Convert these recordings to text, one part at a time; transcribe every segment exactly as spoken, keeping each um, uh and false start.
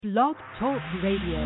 Blog Talk Radio.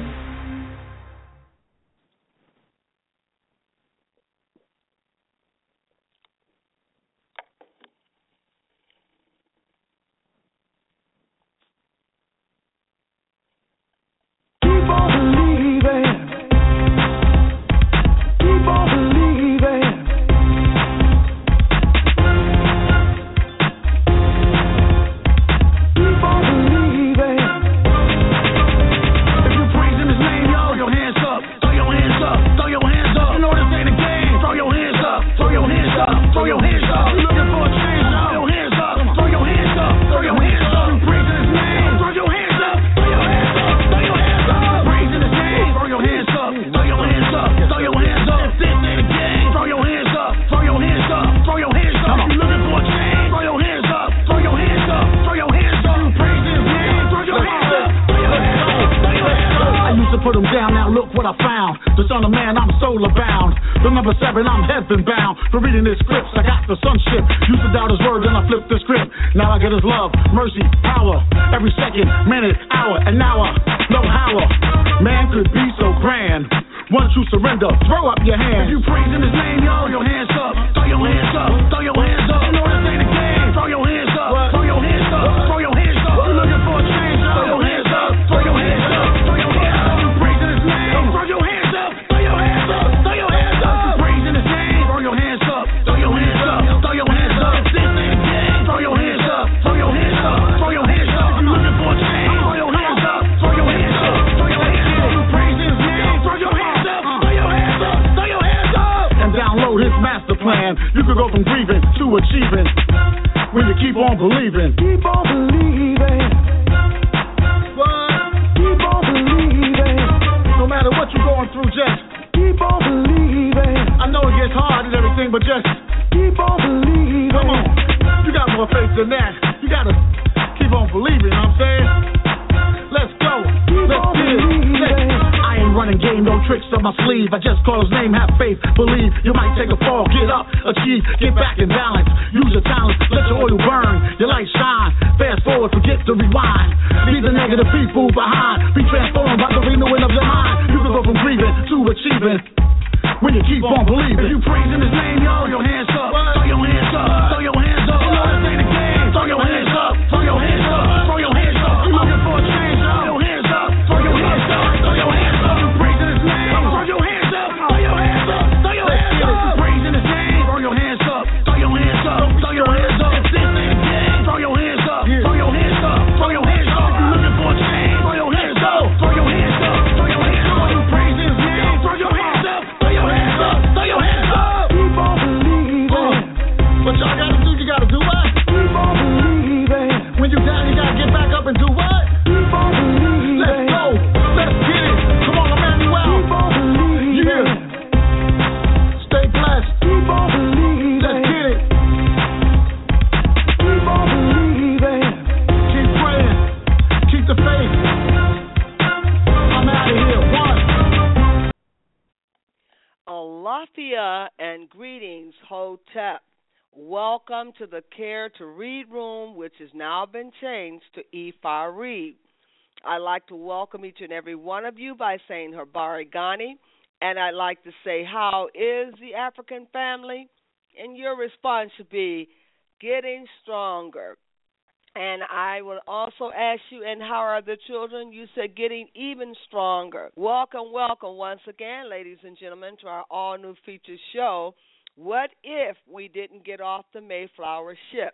Welcome to the Care to Read room, which has now been changed to E F I Read. I'd like to welcome each and every one of you by saying Habari Ghani, and I'd like to say, how is the African family? And your response should be, getting stronger. And I will also ask you, and how are the children? You said getting even stronger. Welcome, welcome once again, ladies and gentlemen, to our all-new feature show, What If We Didn't Get Off the Mayflower Ship?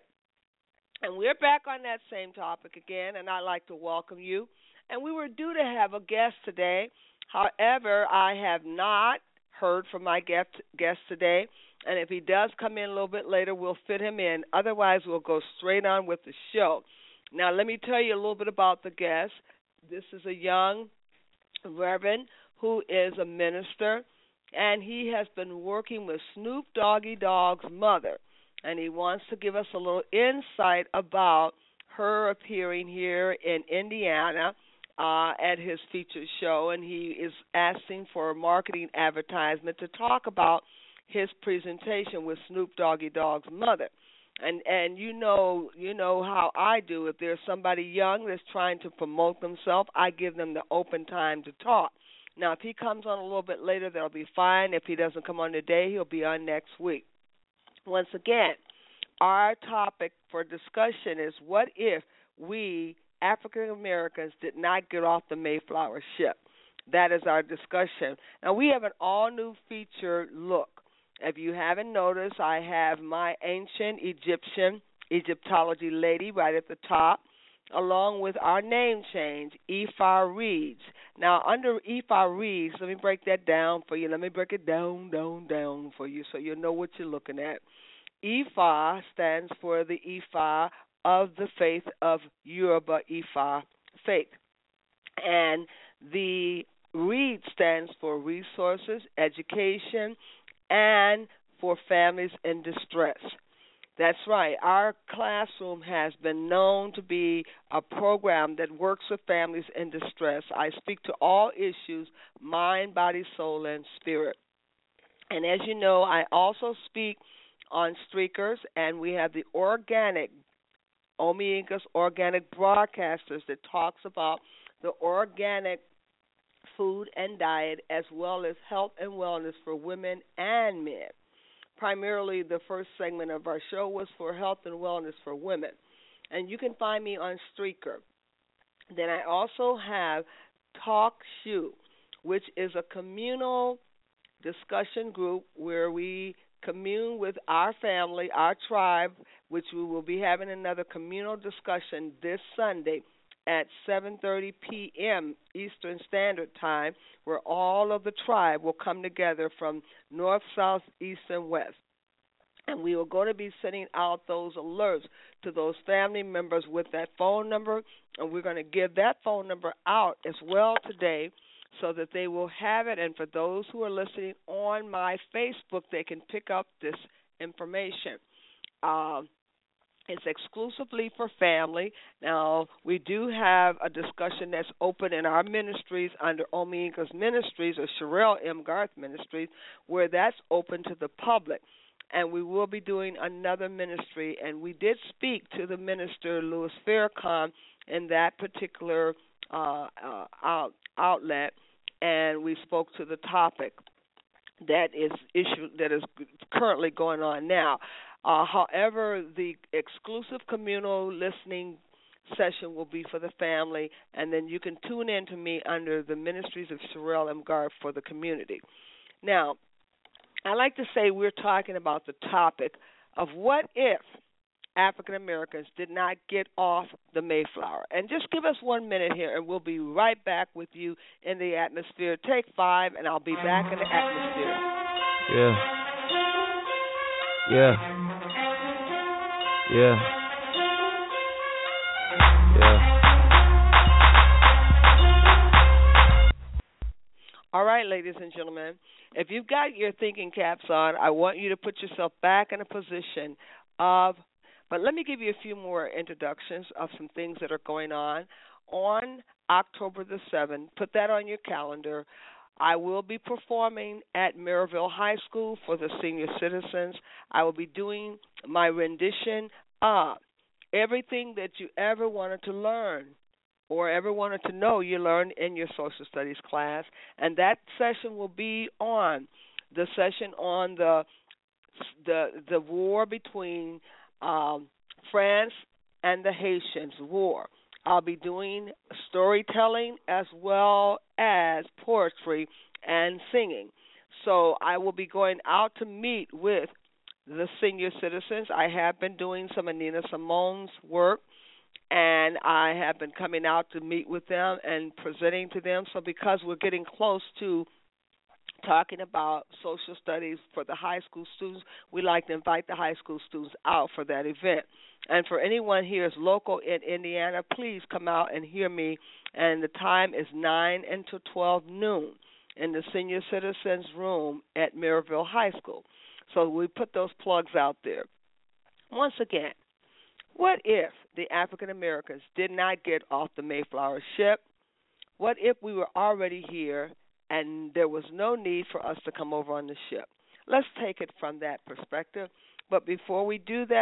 And we're back on that same topic again, and I'd like to welcome you. And we were due to have a guest today. However, I have not heard from my guest, guest today. And if he does come in a little bit later, we'll fit him in. Otherwise, we'll go straight on with the show. Now, let me tell you a little bit about the guest. This is a young reverend who is a minister, and he has been working with Snoop Doggy Dogg's mother. And he wants to give us a little insight about her appearing here in Indiana uh, at his featured show. And he is asking for a marketing advertisement to talk about his presentation with Snoop Doggy Dogg's mother. And and you know you know how I do. If there's somebody young that's trying to promote themselves, I give them the open time to talk. Now, if he comes on a little bit later, that'll be fine. If he doesn't come on today, he'll be on next week. Once again, our topic for discussion is what if we, African Americans, did not get off the Mayflower ship? That is our discussion. Now, we have an all-new featured look. If you haven't noticed, I have my ancient Egyptian Egyptology lady right at the top, along with our name change, Ifa Reads. Now, under Ifa Reads, let me break that down for you. Let me break it down, down, down for you so you'll know what you're looking at. Ifa stands for the Ifa of the faith of Yoruba Ifa faith. And the READ stands for resources, education, and for families in distress. That's right. Our classroom has been known to be a program that works with families in distress. I speak to all issues, mind, body, soul, and spirit. And as you know, I also speak on Streakers, and we have the organic, Omi Inkas Organic Broadcasters that talks about the organic food and diet as well as health and wellness for women and men. Primarily, the first segment of our show was for health and wellness for women. And you can find me on Streaker. Then I also have Talk Shoe, which is a communal discussion group where we commune with our family, our tribe, which we will be having another communal discussion this Sunday at seven thirty p.m. Eastern Standard Time, where all of the tribe will come together from north, south, east, and west. And we are going to be sending out those alerts to those family members with that phone number, and we're going to give that phone number out as well today so that they will have it. And for those who are listening on my Facebook, they can pick up this information. Uh, It's exclusively for family. Now, we do have a discussion that's open in our ministries under Omi Inkas Ministries or Sherelle M. Garth Ministries, where that's open to the public. And we will be doing another ministry. And we did speak to the minister, Louis Farrakhan, in that particular uh, uh, out, outlet, and we spoke to the topic that is issue that is currently going on now. Uh, however, the exclusive communal listening session will be for the family, and then you can tune in to me under the Ministries of Sherelle M. Garth for the community. Now, I like to say we're talking about the topic of what if African Americans did not get off the Mayflower. And just give us one minute here, and we'll be right back with you in the atmosphere. Take five, and I'll be back in the atmosphere. Yeah. Yeah. Yeah. Yeah. All right, ladies and gentlemen, if you've got your thinking caps on, I want you to put yourself back in a position of, but let me give you a few more introductions of some things that are going on. On October the seventh, put that on your calendar, I will be performing at Maryville High School for the senior citizens. I will be doing my rendition of everything that you ever wanted to learn or ever wanted to know you learned in your social studies class. And that session will be on the session on the the the war between um, France and the Haitians war. I'll be doing storytelling as well as poetry and singing. So I will be going out to meet with the senior citizens. I have been doing some of Nina Simone's work, and I have been coming out to meet with them and presenting to them. So because we're getting close to talking about social studies for the high school students, we like to invite the high school students out for that event. And for anyone here is local in Indiana, please come out and hear me. And the time is nine until twelve noon in the senior citizens room at Maryville High School. So we put those plugs out there. Once again, what if the African Americans did not get off the Mayflower ship? What if we were already here and there was no need for us to come over on the ship? Let's take it from that perspective. But before we do that,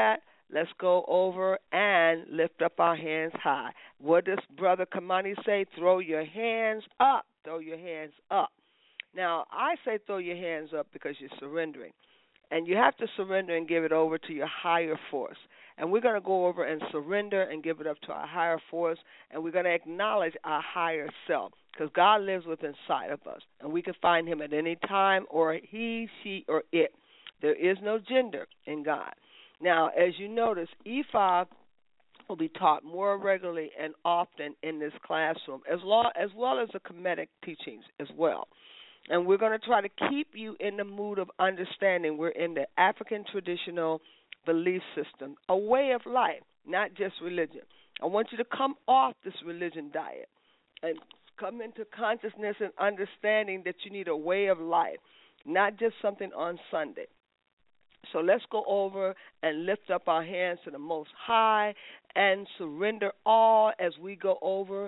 let's go over and lift up our hands high. What does Brother Kamani say? Throw your hands up. Throw your hands up. Now, I say throw your hands up because you're surrendering. And you have to surrender and give it over to your higher force. And we're going to go over and surrender and give it up to our higher force. And we're going to acknowledge our higher self because God lives within inside of us. And we can find him at any time, or he, she, or it. There is no gender in God. Now, as you notice, E five will be taught more regularly and often in this classroom, as, long, as well as the Kemetic teachings as well. And we're going to try to keep you in the mood of understanding. We're in the African traditional belief system, a way of life, not just religion. I want you to come off this religion diet and come into consciousness and understanding that you need a way of life, not just something on Sunday. So let's go over and lift up our hands to the Most High and surrender all as we go over.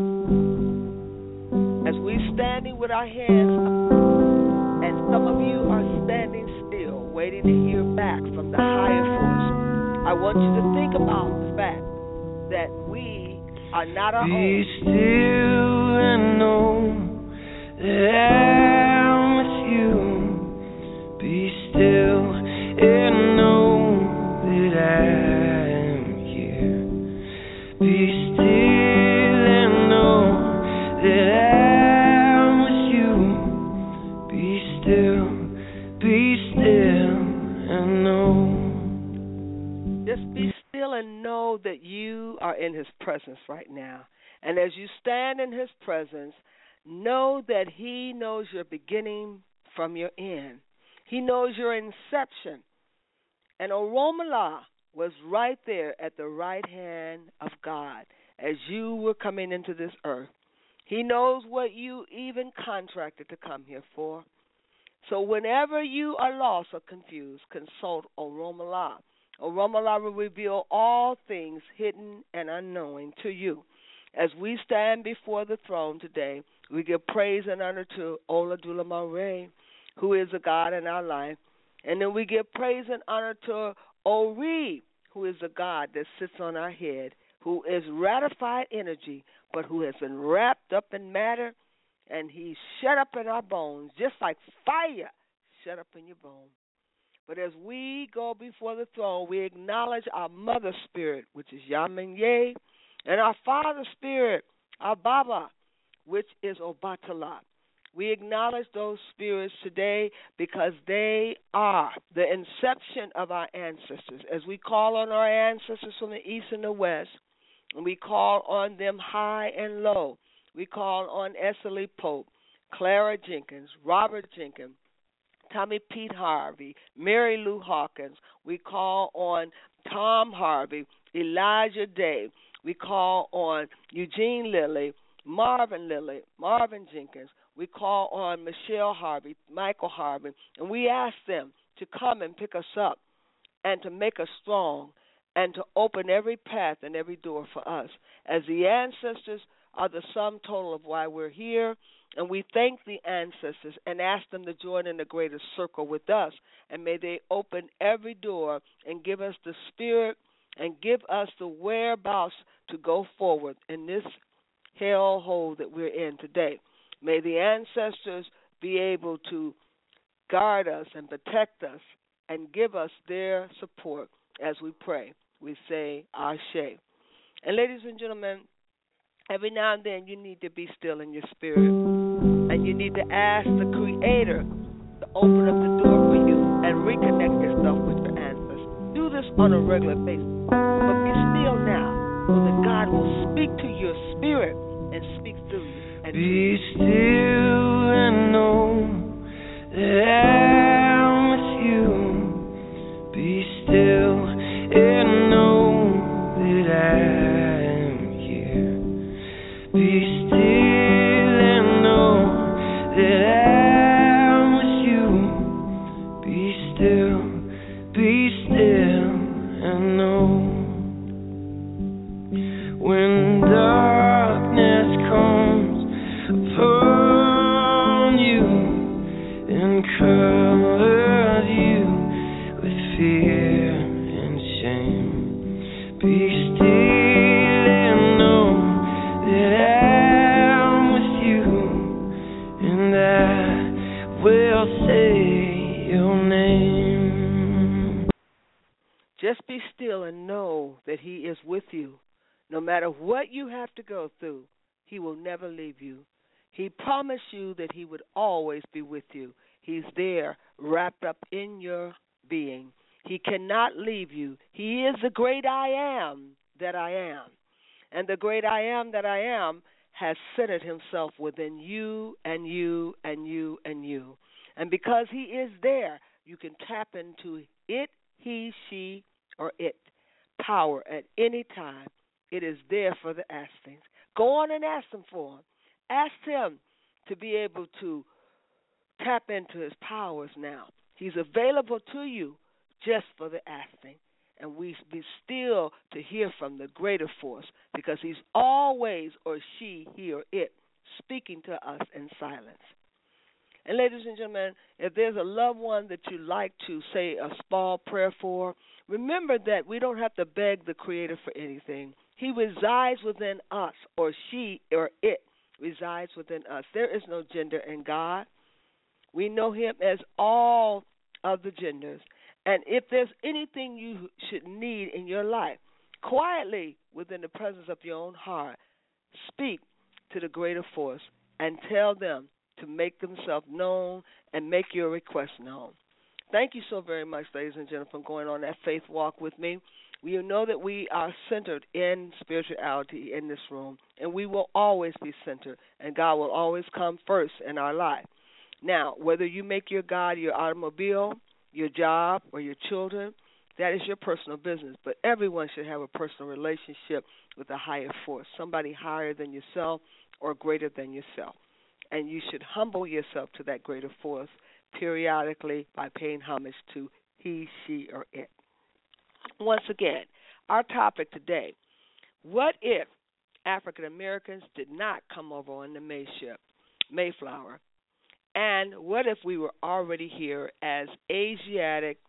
As we're standing with our hands up, and some of you are standing still, waiting to hear back from the higher force, I want you to think about the fact that we are not our Be own. Be still and know that I'm with you. Be still and know that I'm here. Be still and know that I and know that you are in his presence right now. And as you stand in his presence, know that he knows your beginning from your end. He knows your inception. And Oromala was right there at the right hand of God as you were coming into this earth. He knows what you even contracted to come here for. So whenever you are lost or confused, consult Oromala. Oromala will reveal all things hidden and unknowing to you. As we stand before the throne today, we give praise and honor to Oladula Mare, who is a God in our life. And then we give praise and honor to Ori, who is a God that sits on our head, who is ratified energy, but who has been wrapped up in matter, and he's shut up in our bones, just like fire shut up in your bones. But as we go before the throne, we acknowledge our mother spirit, which is Yamenye, and our father spirit, our Baba, which is Obatala. We acknowledge those spirits today because they are the inception of our ancestors. As we call on our ancestors from the east and the west, and we call on them high and low. We call on Esselie Pope, Clara Jenkins, Robert Jenkins, Tommy Pete Harvey, Mary Lou Hawkins. We call on Tom Harvey, Elijah Day. We call on Eugene Lilly, Marvin Lilly, Marvin Jenkins. We call on Michelle Harvey, Michael Harvey, and we ask them to come and pick us up and to make us strong and to open every path and every door for us. As the ancestors are the sum total of why we're here, and we thank the ancestors and ask them to join in the greater circle with us. And may they open every door and give us the spirit and give us the whereabouts to go forward in this hellhole that we're in today. May the ancestors be able to guard us and protect us and give us their support as we pray. We say, Ashe. And ladies and gentlemen, every now and then you need to be still in your spirit. And you need to ask the Creator to open up the door for you and reconnect yourself with your ancestors. Do this on a regular basis. But be still now so that God will speak to your spirit and speak through you. And be still and know that I'm with you. Be still and know that I'm here. Be still and know that I'm with you. Be still, be still and know. When darkness comes upon I'll say your name. Just be still and know that He is with you. No matter what you have to go through, He will never leave you. He promised you that He would always be with you. He's there, wrapped up in your being. He cannot leave you. He is the great I am that I am. And the great I am that I am has centered Himself within you and you and you and you. And because He is there, you can tap into it, he, she, or it power at any time. It is there for the asking. Go on and ask Him for Him. Ask Him to be able to tap into His powers now. He's available to you just for the asking. And we be still to hear from the greater force, because He's always, or she, he, or it, speaking to us in silence. And ladies and gentlemen, if there's a loved one that you'd like to say a small prayer for, remember that we don't have to beg the Creator for anything. He resides within us, or she, or it resides within us. There is no gender in God. We know Him as all of the genders. And if there's anything you should need in your life, quietly within the presence of your own heart, speak to the greater force and tell them to make themselves known and make your request known. Thank you so very much, ladies and gentlemen, for going on that faith walk with me. You know that we are centered in spirituality in this room, and we will always be centered, and God will always come first in our life. Now, whether you make your God your automobile, your job, or your children, that is your personal business. But everyone should have a personal relationship with a higher force, somebody higher than yourself or greater than yourself. And you should humble yourself to that greater force periodically by paying homage to he, she, or it. Once again, our topic today, what if African Americans did not come over on the Mayship, Mayflower? And what if we were already here as Asiatic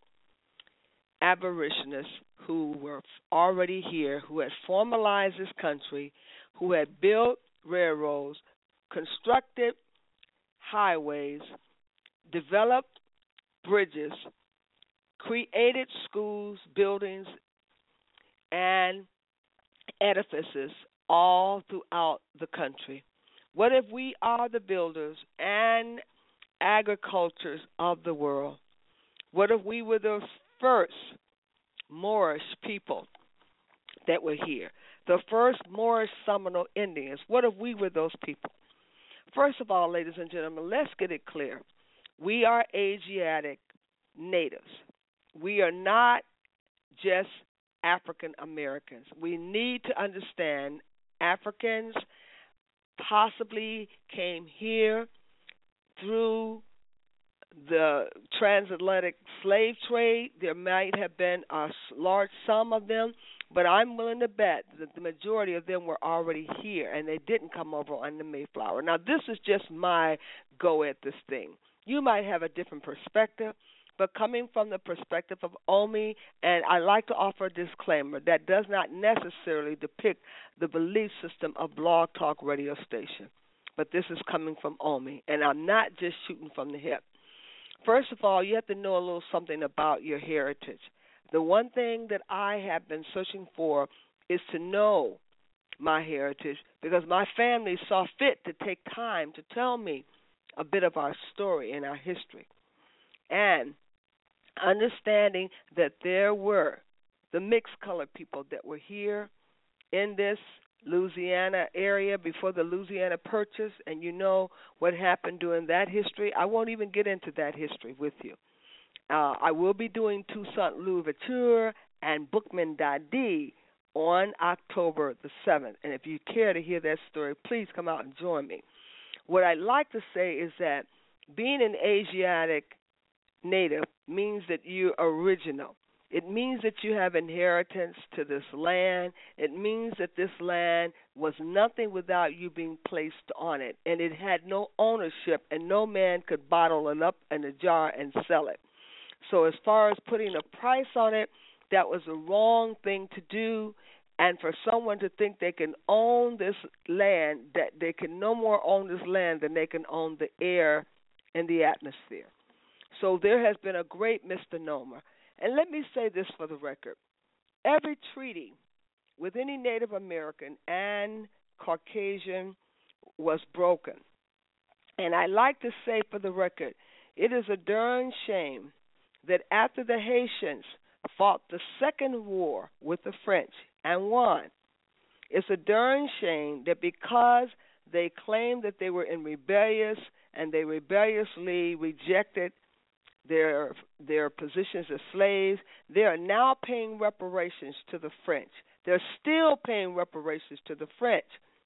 aborigines who were already here, who had formalized this country, who had built railroads, constructed highways, developed bridges, created schools, buildings, and edifices all throughout the country? What if we are the builders and agricultures of the world? What if we were the first Moorish people that were here, the first Moorish Seminole Indians? What if we were those people? First of all, ladies and gentlemen, let's get it clear. We are Asiatic natives. We are not just African Americans. We need to understand Africans possibly came here through the transatlantic slave trade. There might have been a large sum of them, but I'm willing to bet that the majority of them were already here, and they didn't come over on the Mayflower. Now, this is just my go at this thing. You might have a different perspective, but coming from the perspective of Omi, and I like to offer a disclaimer, that does not necessarily depict the belief system of Blog Talk radio station. But this is coming from Omi, and I'm not just shooting from the hip. First of all, you have to know a little something about your heritage. The one thing that I have been searching for is to know my heritage, because my family saw fit to take time to tell me a bit of our story and our history. And understanding that there were the mixed colored people that were here in this Louisiana area before the Louisiana Purchase, and you know what happened during that history. I won't even get into that history with you. Uh, I will be doing Toussaint Louverture and Bookman Dadi on October the seventh, and if you care to hear that story, please come out and join me. What I'd like to say is that being an Asiatic native means that you're original. It means that you have inheritance to this land. It means that this land was nothing without you being placed on it, and it had no ownership, and no man could bottle it up in a jar and sell it. So as far as putting a price on it, that was the wrong thing to do, and for someone to think they can own this land, that they can no more own this land than they can own the air and the atmosphere. So there has been a great misnomer. And let me say this for the record. Every treaty with any Native American and Caucasian was broken. And I like to say for the record, it is a darn shame that after the Haitians fought the second war with the French and won, it's a darn shame that because they claimed that they were in rebellious and they rebelliously rejected their their positions as slaves, they are now paying reparations to the French. They're still paying reparations to the French.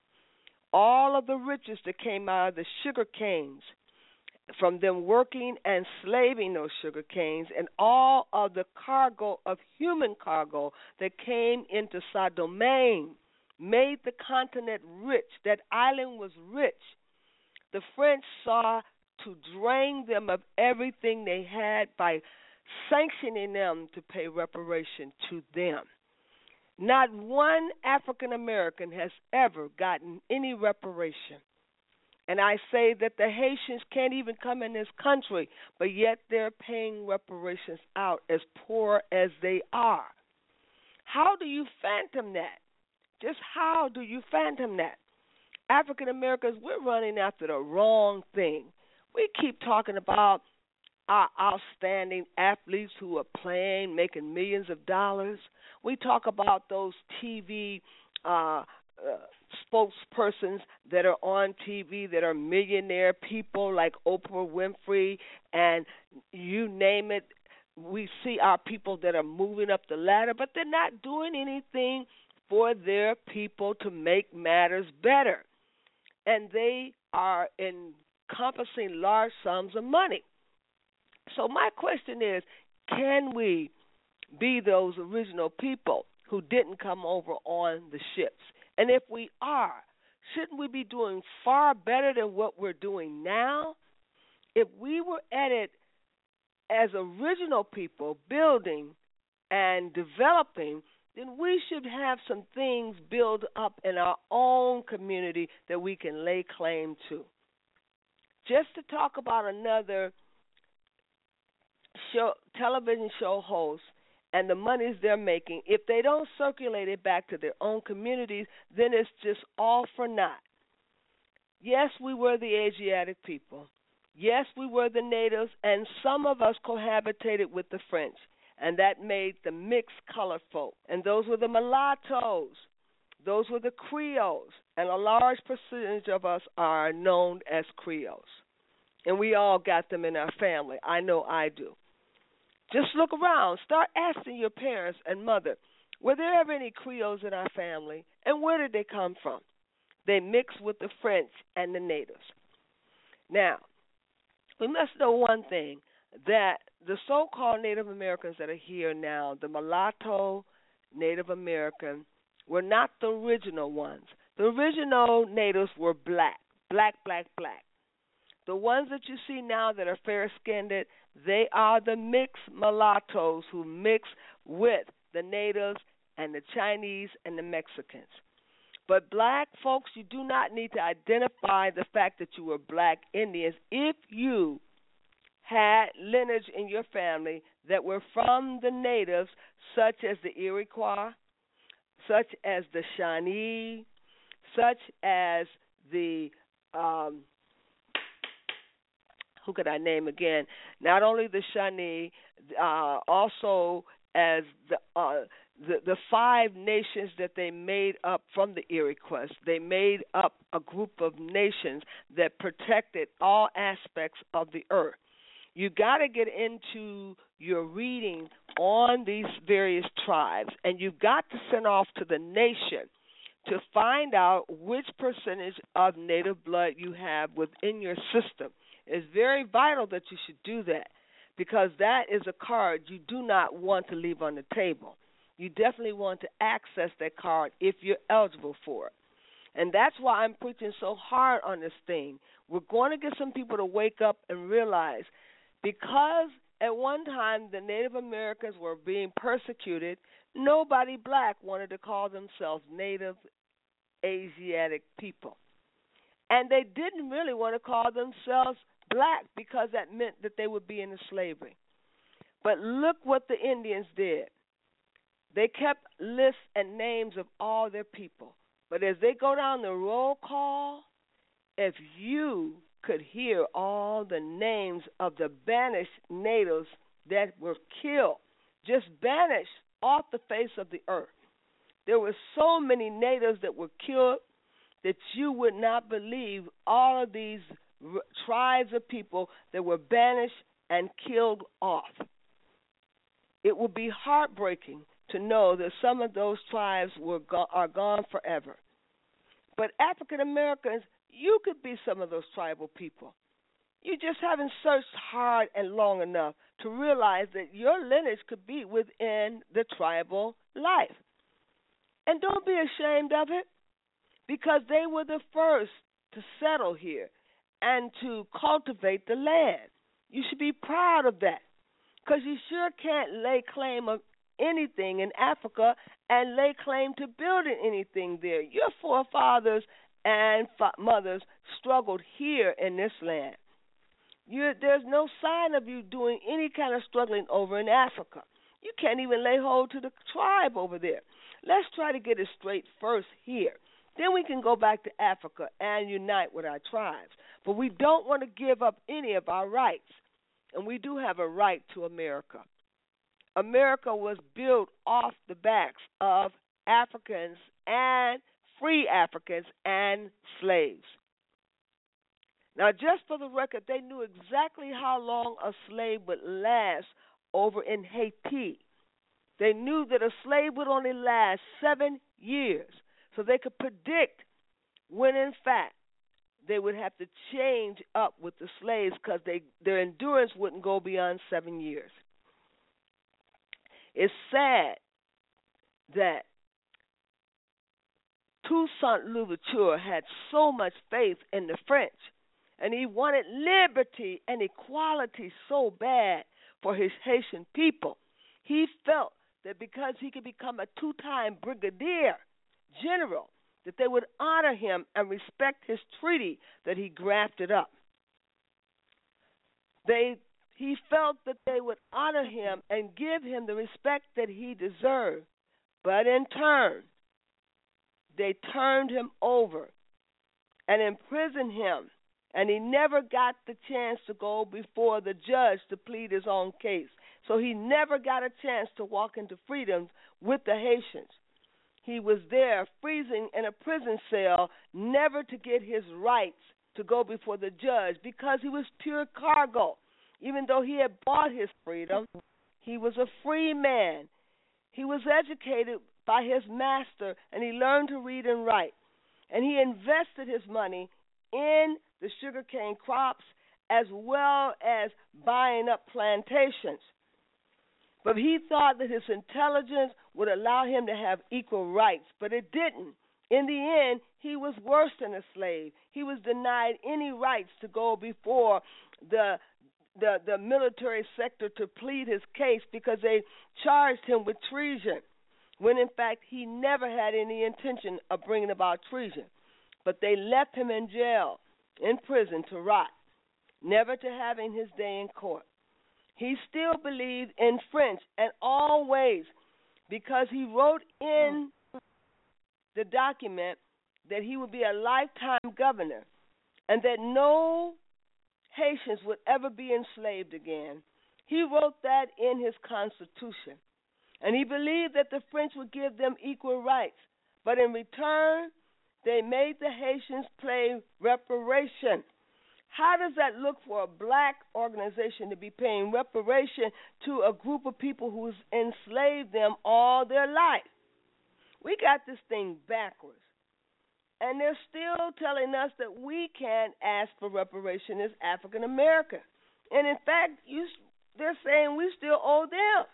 All of the riches that came out of the sugar canes, from them working and slaving those sugar canes, and all of the cargo of human cargo that came into Saint-Domingue, made the continent rich. That island was rich. The French saw to drain them of everything they had by sanctioning them to pay reparation to them. Not one African American has ever gotten any reparation. And I say that the Haitians can't even come in this country, but yet they're paying reparations out as poor as they are. How do you phantom that? Just how do you phantom that? African Americans, we're running after the wrong thing. We keep talking about our outstanding athletes who are playing, making millions of dollars. We talk about those T V uh, uh, spokespersons that are on T V that are millionaire people like Oprah Winfrey, and you name it. We see our people that are moving up the ladder, but they're not doing anything for their people to make matters better. And they are encompassing large sums of money. So my question is, can we be those original people who didn't come over on the ships? And if we are, shouldn't we be doing far better than what we're doing now? If we were at it as original people, building and developing, then we should have some things built up in our own community that we can lay claim to. Just to talk about another show, television show host and the monies they're making, if they don't circulate it back to their own communities, then it's just all for naught. Yes, we were the Asiatic people. Yes, we were the natives, and some of us cohabitated with the French, and that made the mixed colored folk. And those were the mulattoes. Those were the Creoles, and a large percentage of us are known as Creoles. And we all got them in our family. I know I do. Just look around. Start asking your parents and mother, were there ever any Creoles in our family, and where did they come from? They mixed with the French and the natives. Now, we must know one thing, that the so-called Native Americans that are here now, the mulatto Native American, were not the original ones. The original natives were black, black, black, black. The ones that you see now that are fair-skinned, they are the mixed mulattoes who mix with the natives and the Chinese and the Mexicans. But black folks, you do not need to identify the fact that you were black Indians if you had lineage in your family that were from the natives, such as the Iroquois, such as the Shawnee, such as the, um, who could I name again? Not only the Shawnee, uh, also as the, uh, the the five nations that they made up from the Iroquois. They made up a group of nations that protected all aspects of the earth. You got to get into your reading on these various tribes, and you've got to send off to the nation to find out which percentage of native blood you have within your system. It's very vital that you should do that, because that is a card you do not want to leave on the table. You definitely want to access that card if you're eligible for it. And that's why I'm preaching so hard on this thing. We're going to get some people to wake up and realize, because at one time the Native Americans were being persecuted, nobody black wanted to call themselves Native Asiatic people. And they didn't really want to call themselves black because that meant that they would be into slavery. But look what the Indians did. They kept lists and names of all their people. But as they go down the roll call, if you could hear all the names of the banished natives that were killed, just banished off the face of the earth. There were so many natives that were killed that you would not believe all of these r- tribes of people that were banished and killed off. It would be heartbreaking to know that some of those tribes were go- are gone forever. But African Americans, you could be some of those tribal people. You just haven't searched hard and long enough to realize that your lineage could be within the tribal life. And don't be ashamed of it, because they were the first to settle here and to cultivate the land. You should be proud of that, because you sure can't lay claim of anything in Africa and lay claim to building anything there. Your forefathers and fa- mothers struggled here in this land. You're, there's no sign of you doing any kind of struggling over in Africa. You can't even lay hold to the tribe over there. Let's try to get it straight first here. Then we can go back to Africa and unite with our tribes. But we don't want to give up any of our rights. And we do have a right to America. America was built off the backs of Africans and free Africans and slaves. Now, just for the record, they knew exactly how long a slave would last over in Haiti. They knew that a slave would only last seven years, so they could predict when, in fact, they would have to change up with the slaves because they, their endurance wouldn't go beyond seven years. It's sad that Toussaint Louverture had so much faith in the French, and he wanted liberty and equality so bad for his Haitian people. He felt that because he could become a two-time brigadier general, that they would honor him and respect his treaty that he grafted up. They, he felt that they would honor him and give him the respect that he deserved. But in turn, they turned him over and imprisoned him, and he never got the chance to go before the judge to plead his own case. So he never got a chance to walk into freedom with the Haitians. He was there freezing in a prison cell, never to get his rights to go before the judge because he was pure cargo. Even though he had bought his freedom, he was a free man. He was educated by his master, and he learned to read and write. And he invested his money in the sugarcane crops as well as buying up plantations. But he thought that his intelligence would allow him to have equal rights, but it didn't. In the end, he was worse than a slave. He was denied any rights to go before the the, the military sector to plead his case because they charged him with treason, when in fact he never had any intention of bringing about treason. But they left him in jail, in prison to rot, never to having his day in court. He still believed in French and always, because he wrote in the document that he would be a lifetime governor and that no Haitians would ever be enslaved again. He wrote that in his constitution. And he believed that the French would give them equal rights. But in return, they made the Haitians pay reparation. How does that look for a black organization to be paying reparation to a group of people who's enslaved them all their life? We got this thing backwards. And they're still telling us that we can't ask for reparation as African American. And in fact, you, they're saying we still owe them.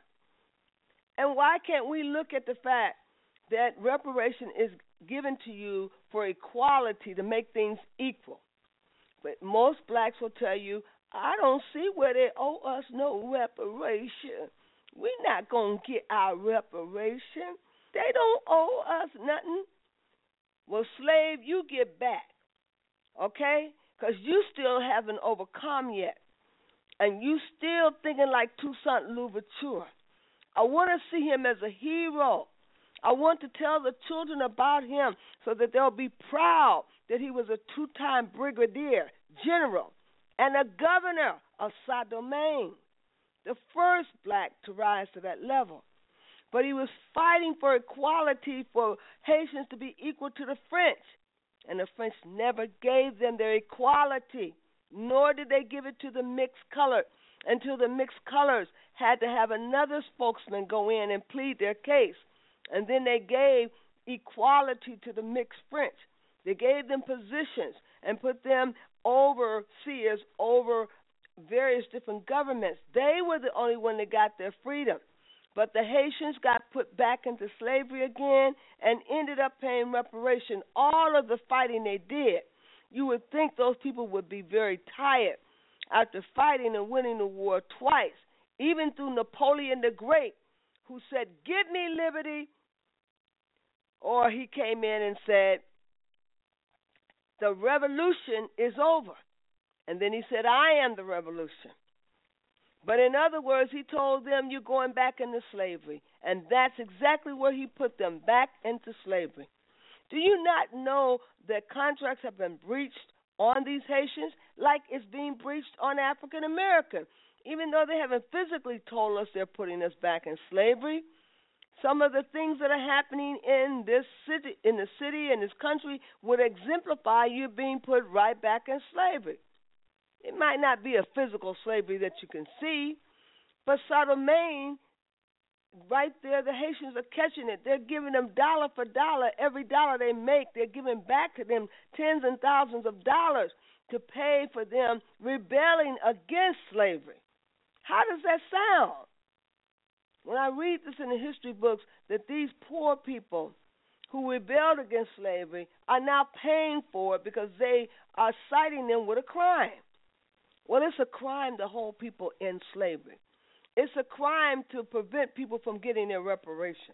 And why can't we look at the fact that reparation is given to you for equality, to make things equal? But most blacks will tell you, I don't see where they owe us no reparation. We're not going to get our reparation. They don't owe us nothing. Well, slave, you get back, okay? because you still haven't overcome yet. And you still thinking like Toussaint Louverture. I want to see him as a hero. I want to tell the children about him so that they'll be proud that he was a two-time brigadier general and a governor of Saint-Domingue, the first black to rise to that level. But he was fighting for equality for Haitians to be equal to the French. And the French never gave them their equality, nor did they give it to the mixed color until the mixed colors had to have another spokesman go in and plead their case. And then they gave equality to the mixed French. They gave them positions and put them overseers over various different governments. They were the only one that got their freedom. But the Haitians got put back into slavery again and ended up paying reparation. All of the fighting they did, you would think those people would be very tired after fighting and winning the war twice, even through Napoleon the Great, who said, "Give me liberty," or he came in and said, "The revolution is over." And then he said, "I am the revolution." But in other words, he told them, you're going back into slavery. And that's exactly where he put them, back into slavery. Do you not know that contracts have been breached on these Haitians like it's being breached on African Americans? Even though they haven't physically told us they're putting us back in slavery, some of the things that are happening in this city, in the city, in this country, would exemplify you being put right back in slavery. It might not be a physical slavery that you can see, but Saint-Domingue, right there, the Haitians are catching it. They're giving them dollar for dollar. Every dollar they make, they're giving back to them tens and thousands of dollars to pay for them rebelling against slavery. How does that sound? When I read this in the history books, that these poor people who rebelled against slavery are now paying for it because they are citing them with a crime. Well, it's a crime to hold people in slavery. It's a crime to prevent people from getting their reparation.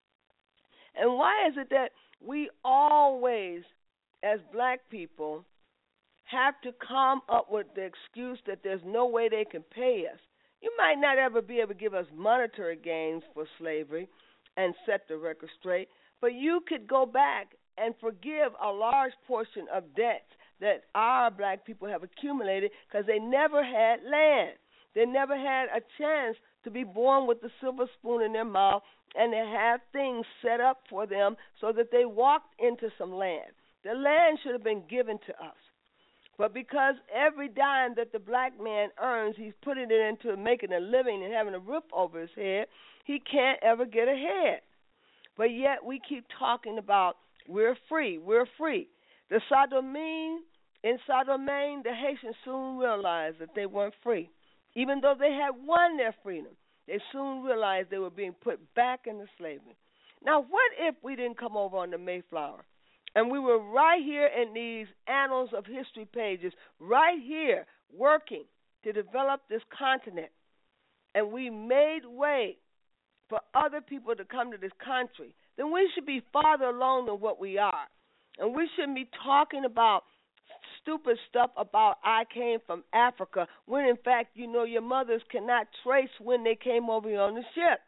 And why is it that we always, as black people, have to come up with the excuse that there's no way they can pay us? You might not ever be able to give us monetary gains for slavery and set the record straight, but you could go back and forgive a large portion of debts that our black people have accumulated because they never had land. They never had a chance to be born with the silver spoon in their mouth and to have things set up for them so that they walked into some land. The land should have been given to us. But because every dime that the black man earns, he's putting it into making a living and having a roof over his head, he can't ever get ahead. But yet we keep talking about we're free, we're free. The Saint-Domingue, in Saint-Domingue, the Haitians soon realized that they weren't free. Even though they had won their freedom, they soon realized they were being put back into slavery. Now, what if we didn't come over on the Mayflower and we were right here in these annals of history pages, right here working to develop this continent, and we made way for other people to come to this country? Then we should be farther along than what we are. And we shouldn't be talking about stupid stuff about I came from Africa when, in fact, you know your mothers cannot trace when they came over here on the ship.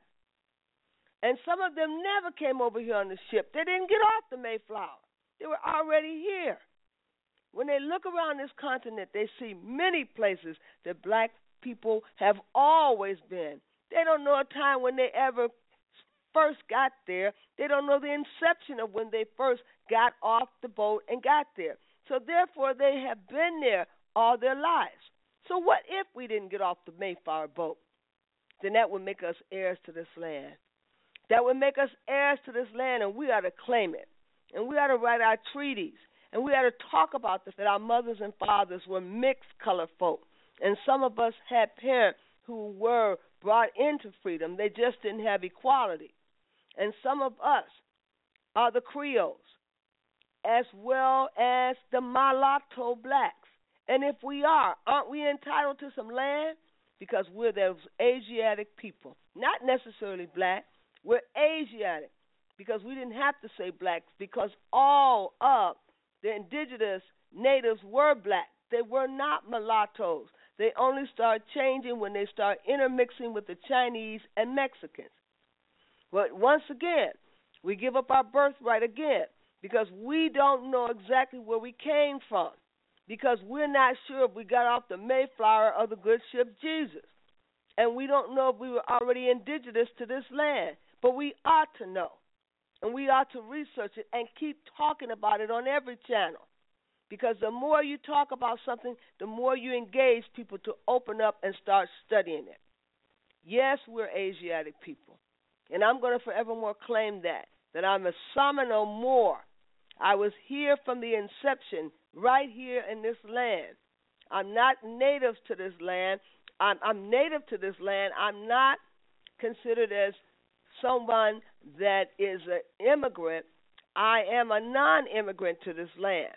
And some of them never came over here on the ship. They didn't get off the Mayflower. They were already here. When they look around this continent, they see many places that black people have always been. They don't know a time when they ever first got there. They don't know the inception of when they first got off the boat and got there. So therefore, they have been there all their lives. So what if we didn't get off the Mayflower boat? Then that would make us heirs to this land. That would make us heirs to this land, and we ought to claim it. And we ought to write our treaties. And we ought to talk about this, that our mothers and fathers were mixed color folk. And some of us had parents who were brought into freedom. They just didn't have equality. And some of us are the Creoles, as well as the mulatto blacks. And if we are, aren't we entitled to some land? Because we're those Asiatic people, not necessarily black. We're Asiatic because we didn't have to say blacks, because all of the indigenous natives were black. They were not mulattoes. They only start changing when they start intermixing with the Chinese and Mexicans. But once again, we give up our birthright again because we don't know exactly where we came from, because we're not sure if we got off the Mayflower or the good ship Jesus. And we don't know if we were already indigenous to this land. But we ought to know. And we ought to research it and keep talking about it on every channel. Because the more you talk about something, the more you engage people to open up and start studying it. Yes, we're Asiatic people. And I'm going to forevermore claim that, that I'm a Seminole Moor. I was here from the inception, right here in this land. I'm not native to this land. I'm, I'm native to this land. I'm not considered as someone that is an immigrant. I am a non-immigrant to this land.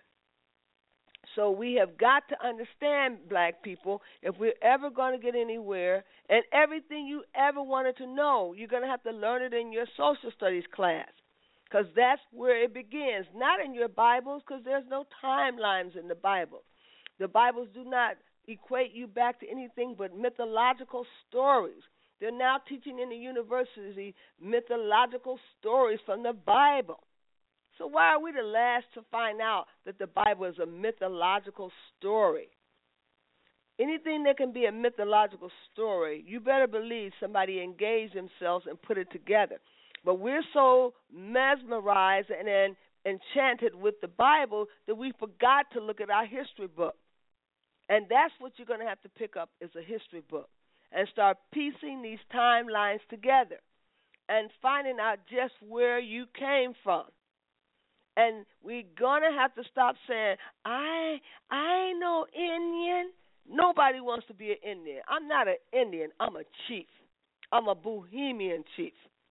So we have got to understand, black people, if we're ever going to get anywhere, and everything you ever wanted to know, you're going to have to learn it in your social studies class, because that's where it begins, not in your Bibles, because there's no timelines in the Bible. The Bibles do not equate you back to anything but mythological stories. They're now teaching in the university mythological stories from the Bible. So why are we the last to find out that the Bible is a mythological story? Anything that can be a mythological story, you better believe somebody engaged themselves and put it together. But we're so mesmerized and then enchanted with the Bible that we forgot to look at our history book. And that's what you're going to have to pick up is a history book and start piecing these timelines together and finding out just where you came from. And we're going to have to stop saying, I I ain't no Indian. Nobody wants to be an Indian. I'm not an Indian. I'm a chief. I'm a Bohemian chief.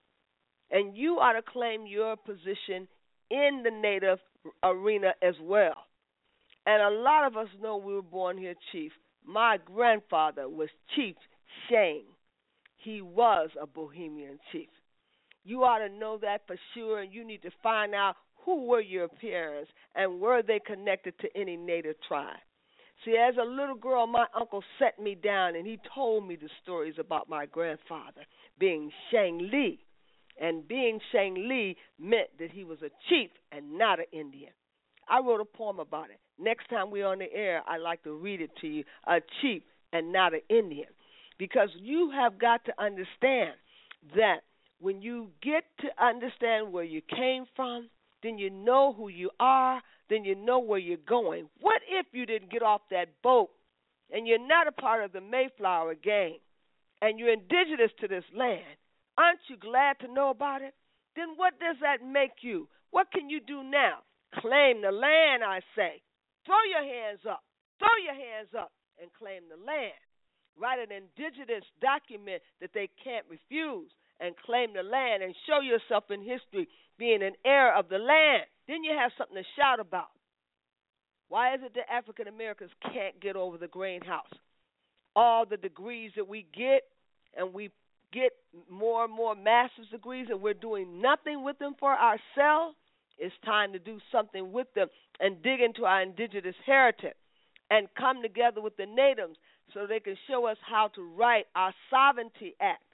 And you ought to claim your position in the native arena as well. And a lot of us know we were born here chief. My grandfather was Chief Shane. He was a Bohemian chief. You ought to know that for sure, and you need to find out who were your parents and were they connected to any native tribe. See, as a little girl, my uncle set me down and he told me the stories about my grandfather being Shang Li. And being Shang Li meant that he was a chief and not an Indian. I wrote a poem about it. Next time we're on the air, I'd like to read it to you, a chief and not an Indian. Because you have got to understand that when you get to understand where you came from, then you know who you are, then you know where you're going. What if you didn't get off that boat and you're not a part of the Mayflower gang and you're indigenous to this land? Aren't you glad to know about it? Then what does that make you? What can you do now? Claim the land, I say. Throw your hands up. Throw your hands up and claim the land. Write an indigenous document that they can't refuse and claim the land and show yourself in history being an heir of the land. Then you have something to shout about. Why is it that African Americans can't get over the greenhouse? All the degrees that we get, and we get more and more master's degrees, and we're doing nothing with them for ourselves. It's time to do something with them and dig into our indigenous heritage and come together with the natives so they can show us how to write our Sovereignty Act.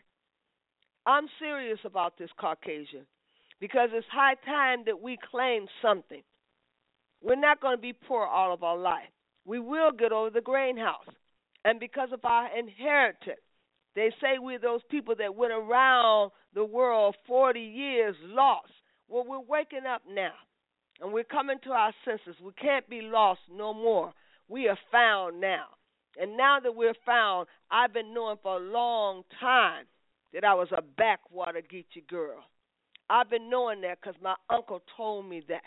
I'm serious about this, Caucasian, because it's high time that we claim something. We're not going to be poor all of our life. We will get over the greenhouse. And because of our inheritance, they say we're those people that went around the world forty years lost. Well, we're waking up now, and we're coming to our senses. We can't be lost no more. We are found now. And now that we're found, I've been knowing for a long time that I was a backwater Geechee girl. I've been knowing that because my uncle told me that.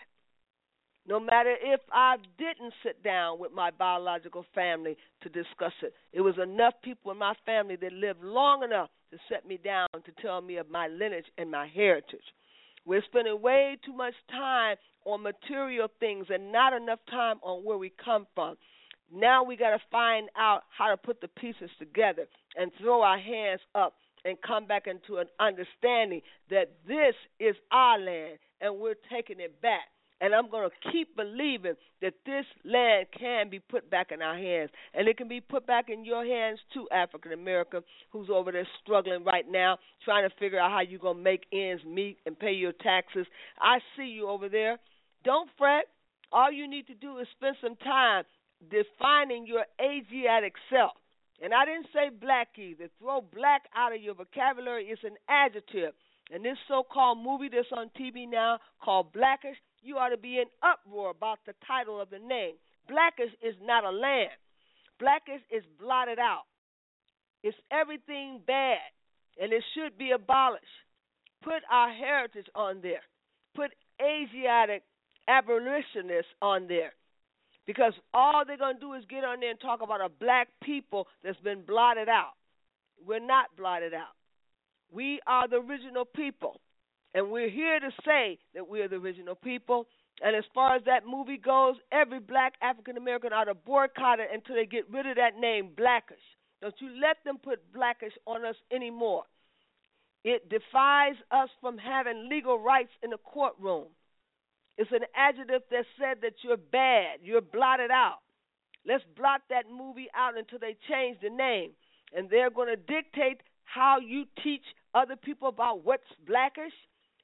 No matter if I didn't sit down with my biological family to discuss it, it was enough people in my family that lived long enough to set me down to tell me of my lineage and my heritage. We're spending way too much time on material things and not enough time on where we come from. Now we got to find out how to put the pieces together and throw our hands up and come back into an understanding that this is our land and we're taking it back. And I'm going to keep believing that this land can be put back in our hands. And it can be put back in your hands too, African American, who's over there struggling right now, trying to figure out how you're going to make ends meet and pay your taxes. I see you over there. Don't fret. All you need to do is spend some time defining your Asiatic self. And I didn't say black either. Throw black out of your vocabulary. It's an adjective. And this so-called movie that's on T V now called Blackish, you ought to be in uproar about the title of the name. Blackish is not a land. Blackish is blotted out. It's everything bad, and it should be abolished. Put our heritage on there. Put Asiatic abolitionists on there. Because all they're going to do is get on there and talk about a black people that's been blotted out. We're not blotted out. We are the original people. And we're here to say that we are the original people. And as far as that movie goes, every black African American ought to boycott it until they get rid of that name, Blackish. Don't you let them put Blackish on us anymore. It defies us from having legal rights in the courtroom. It's an adjective that said that you're bad, you're blotted out. Let's blot that movie out until they change the name. And they're going to dictate how you teach other people about what's blackish.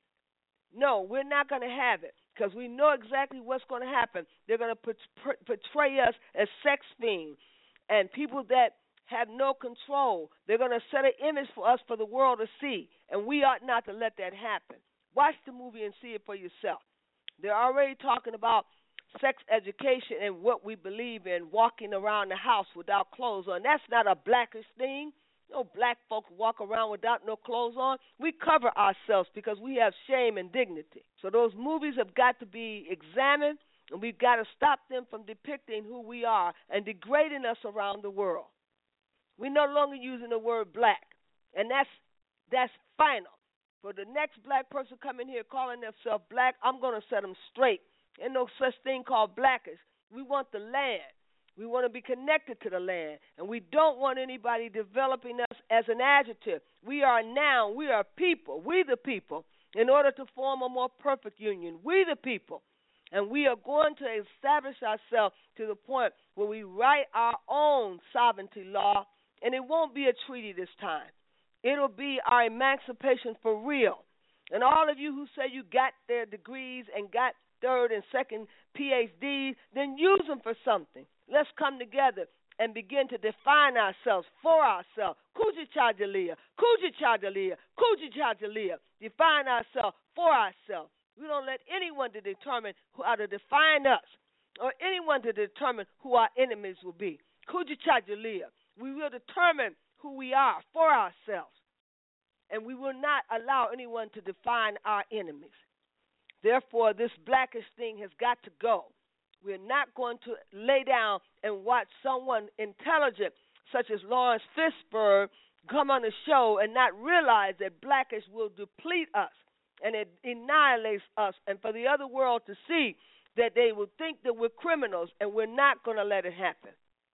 No, we're not going to have it because we know exactly what's going to happen. They're going to portray us as sex fiends and people that have no control. They're going to set an image for us for the world to see, and we ought not to let that happen. Watch the movie and see it for yourself. They're already talking about sex education and what we believe in, walking around the house without clothes on. That's not a blackish thing. No black folks walk around without no clothes on. We cover ourselves because we have shame and dignity. So those movies have got to be examined, and we've got to stop them from depicting who we are and degrading us around the world. We're no longer using the word black, and that's that's final. For the next black person coming here calling themselves black, I'm going to set them straight. Ain't no such thing called blackish. We want the land. We want to be connected to the land, and we don't want anybody developing us as an adjective. We are now, we are people, we the people, in order to form a more perfect union. We the people, and we are going to establish ourselves to the point where we write our own sovereignty law, and it won't be a treaty this time. It'll be our emancipation for real. And all of you who say you got their degrees and got third and second P H Ds, then use them for something. Let's come together and begin to define ourselves for ourselves. Kujichajalia, Kujichajalia, Kujichajalia. Define ourselves for ourselves. We don't let anyone to determine how to define us or anyone to determine who our enemies will be. Kujichajalia. We will determine who we are for ourselves, and we will not allow anyone to define our enemies. Therefore, this blackish thing has got to go. We're not going to lay down and watch someone intelligent, such as Lawrence Fishburne, come on the show and not realize that blackish will deplete us and it annihilates us, and for the other world to see that they will think that we're criminals, and we're not going to let it happen.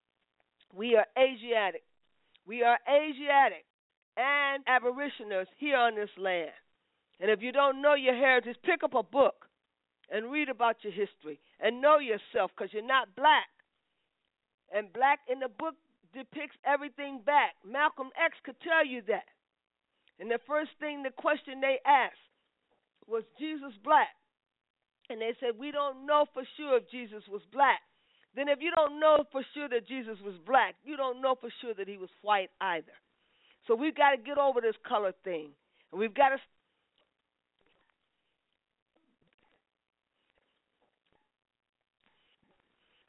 We are Asiatic. We are Asiatic and aboriginals here on this land. And if you don't know your heritage, pick up a book and read about your history and know yourself, because you're not black. And black in the book depicts everything back. Malcolm X could tell you that. And the first thing, the question they asked was, Jesus black? And they said, we don't know for sure if Jesus was black. Then if you don't know for sure that Jesus was black, you don't know for sure that he was white either. So we've got to get over this color thing. And we've got to